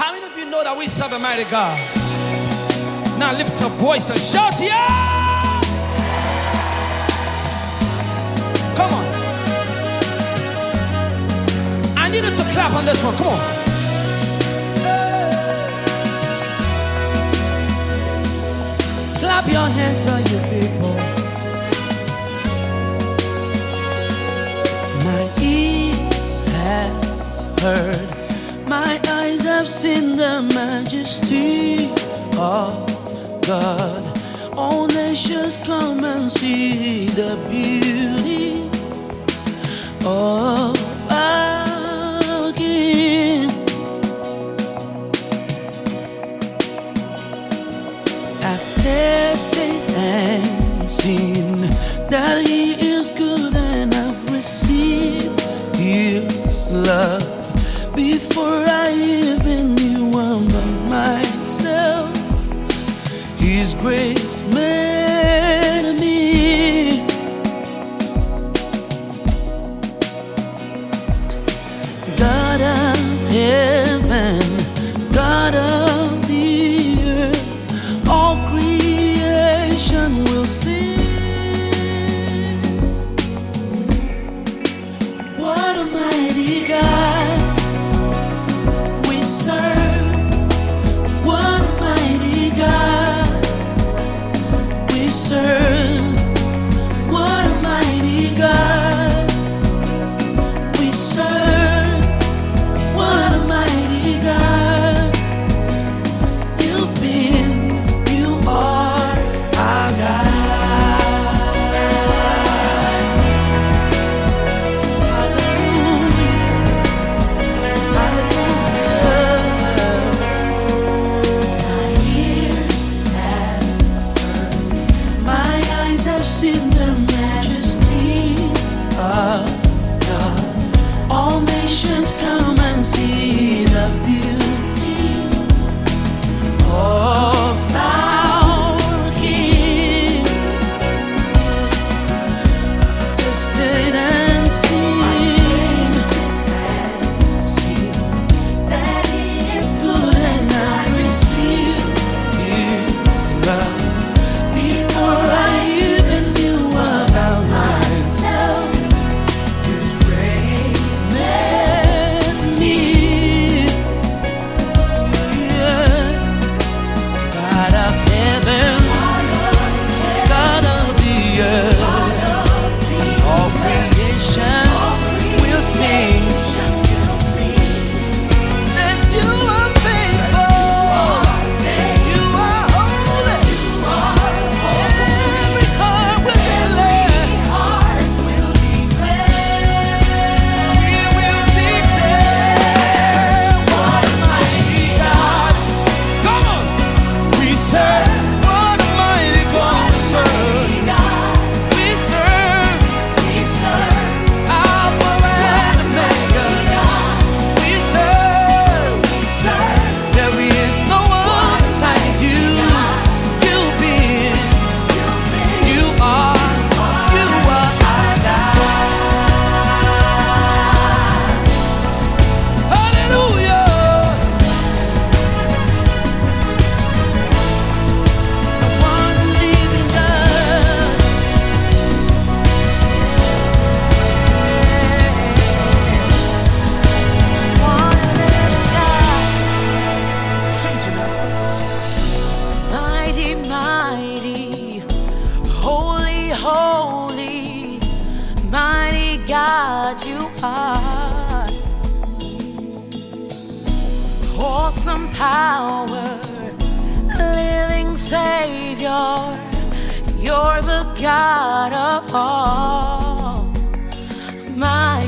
How many of you know that we serve a mighty God? Now lift your voice and shout, yeah! Come on. I need you to clap on this one. Come on. Clap your hands on you people. My ears have heard, my eyes have seen the majesty of God. All nations come and see the beauty of our King. I've tasted and seen that He is good, and I've received His love before I even knew about myself. His grace made me. God of heaven, God of the earth, all creation will sing. What a mighty God we serve. What a mighty God we serve. What a mighty God we serve. What a mighty God you've been, you are our God. Hallelujah, hallelujah. My eyes have seen the majesty of God. All nations come and see the beauty of our King. Tasted and seen that He is good, and I receive His love before I even knew about myself. His grace met me. Yeah. God of heaven, God of the earth, all creation will sing. And you are faithful, you are holy. Every heart will declare, we will declare, what a mighty God. Come on, we serve. What a mighty God we serve. We serve Alpha and Omega. We serve. There is no one beside you. You've been, you are our God. Hallelujah. One living God. One living God. Sing to them. Mighty, mighty, holy, holy, mighty God you are. Awesome power, living Savior, you're the God of all. My